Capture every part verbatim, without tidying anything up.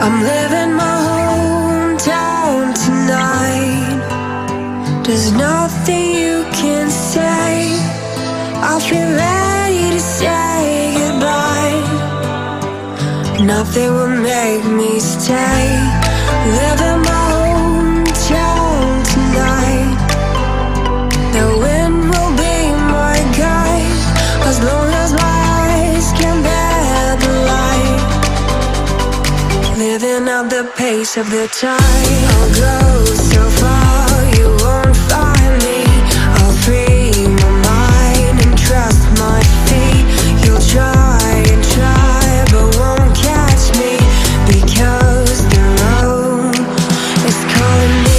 I'm living my hometown tonight. There's nothing you can say. I feel ready to say goodbye. Nothing will make me stay. Living my hometown tonight. The wind will be my guide, as long as my eyes can bear the light. Living at the pace of the tide. I'll go so far, you won't find me. I'll free my mind and trust my feet. You'll try and try, but won't catch me, because the road is calling me.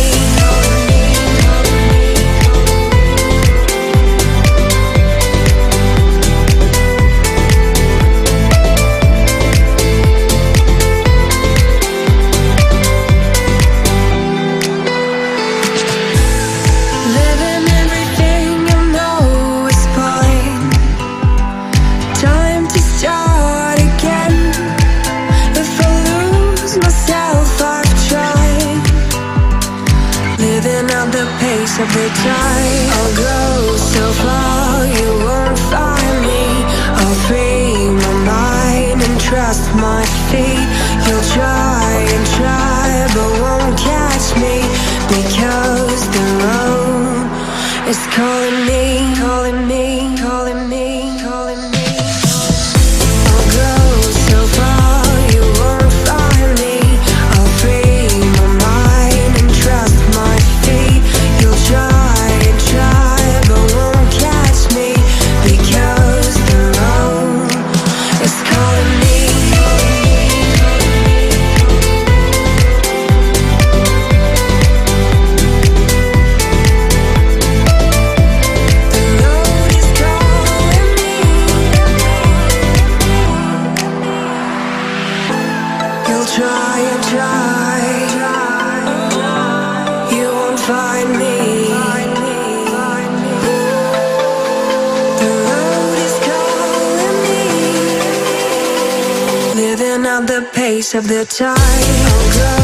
Of the tide, I'll go so far, you won't find me. I'll free my mind and trust my feet. You'll try and try, but won't catch me, because the road is calling me, calling me, calling me, calling me. I'll go so far, you won't find me. I'll free my mind and trust my feet. You'll try and try, but won't catch me, because the road is calling me. The road is calling me. You'll try and try, you won't find me. The road is calling me. Living at the pace of the tide. I'll go